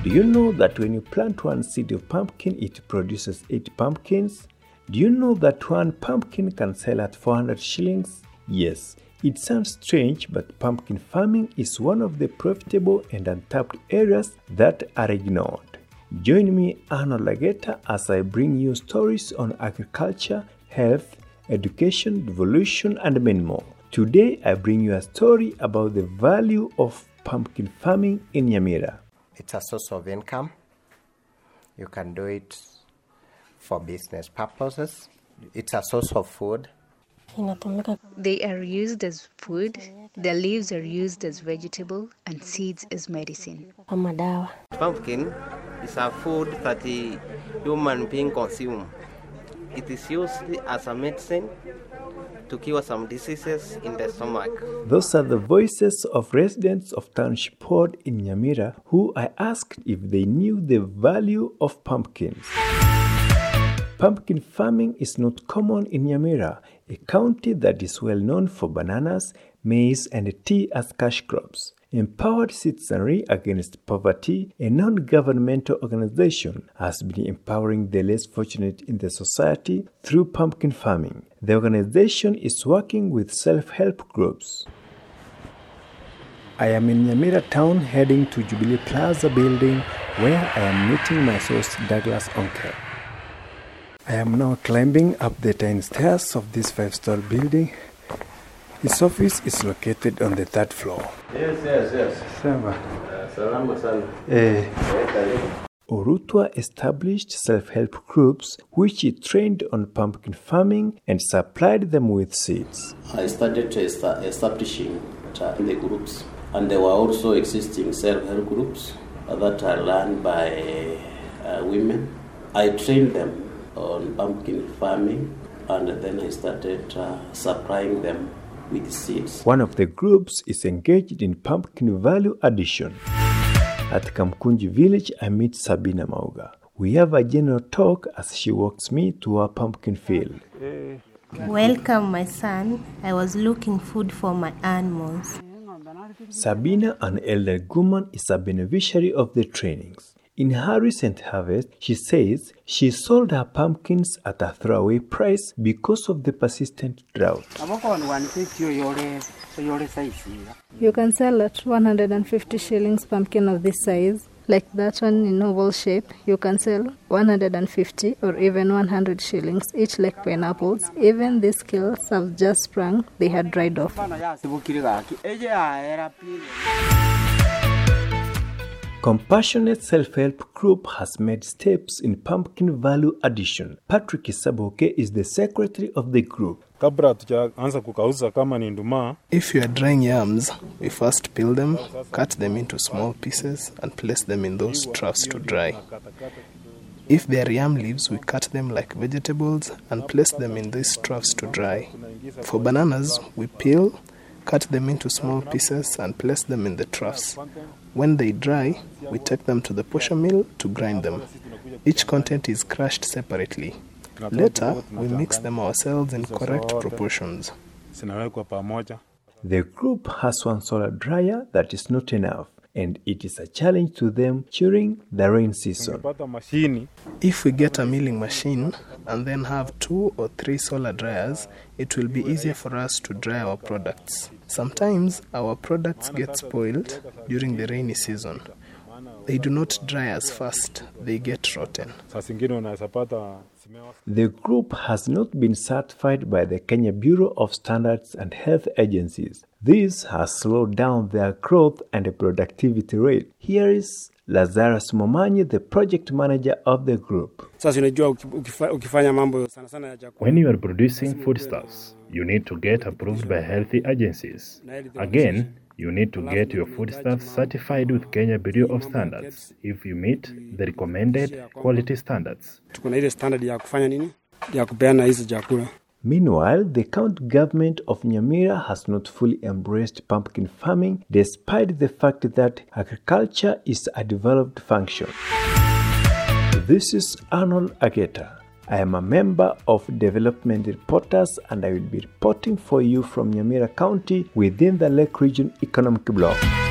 Do you know that when you plant one seed of pumpkin, it produces 8 pumpkins? Do you know that one pumpkin can sell at 400 shillings? Yes, it sounds strange, but pumpkin farming is one of the profitable and untapped areas that are ignored. Join me, Arnold Lageta, as I bring you stories on agriculture, health, education, devolution, and many more. Today, I bring you a story about the value of pumpkin farming in Nyamira. It's a source of income. You can do it for business purposes. It's a source of food. They are used as food, their leaves are used as vegetable, and seeds as medicine. Pumpkin is a food that the human being consume. It is used as a medicine to cure some diseases in the stomach. Those are the voices of residents of Township Ward in Nyamira who I asked if they knew the value of pumpkins. Pumpkin farming is not common in Nyamira, a county that is well known for bananas, maize, and tea as cash crops. Empowered Citizenry Against Poverty, a non-governmental organization, has been empowering the less fortunate in the society through pumpkin farming. The organization is working with self-help groups. I am in Nyamira town heading to Jubilee Plaza building where I am meeting my source Douglas Onke. I am now climbing up the tiny stairs of this 5-story building. His office is located on the 3rd floor. Yes. Samba. Salamu sana. Orutwa established self-help groups which he trained on pumpkin farming and supplied them with seeds. I started establishing the groups, and there were also existing self-help groups that are run by women. I trained them on pumpkin farming, and then I started supplying them with seeds. One of the groups is engaged in pumpkin value addition. At Kamkunji village, I meet Sabina Mauga. We have a general talk as she walks me to our pumpkin field. Welcome, my son. I was looking food for my animals. Sabina, an elder woman, is a beneficiary of the trainings. In her recent harvest, she says she sold her pumpkins at a throwaway price because of the persistent drought. You can sell at 150 shillings pumpkin of this size. Like that one in oval shape, you can sell 150 or even 100 shillings, each like pineapples. Even these scales have just sprung, they had dried off. Compassionate Self-Help Group has made steps in pumpkin value addition. Patrick Isaboke is the secretary of the group. If you are drying yams, we first peel them, cut them into small pieces, and place them in those troughs to dry. If they are yam leaves, we cut them like vegetables and place them in these troughs to dry. For bananas, we peel, cut them into small pieces, and place them in the troughs. When they dry, we take them to the posher mill to grind them. Each content is crushed separately. Later, we mix them ourselves in correct proportions. The group has one solar dryer that is not enough, and it is a challenge to them during the rain season. If we get a milling machine and then have 2 or 3 solar dryers, it will be easier for us to dry our products. Sometimes our products get spoiled during the rainy season. They do not dry as fast, they get rotten. The group has not been certified by the Kenya Bureau of Standards and Health Agencies. This has slowed down their growth and productivity rate. Here is Lazarus Momanyi, the project manager of the group. When you are producing foodstuffs, you need to get approved by healthy agencies. Again, you need to get your foodstuffs certified with Kenya Bureau of Standards if you meet the recommended quality standards. Meanwhile, the county government of Nyamira has not fully embraced pumpkin farming despite the fact that agriculture is a developed function. This is Arnold Ageta. I am a member of Development Reporters and I will be reporting for you from Nyamira County within the Lake Region Economic Bloc.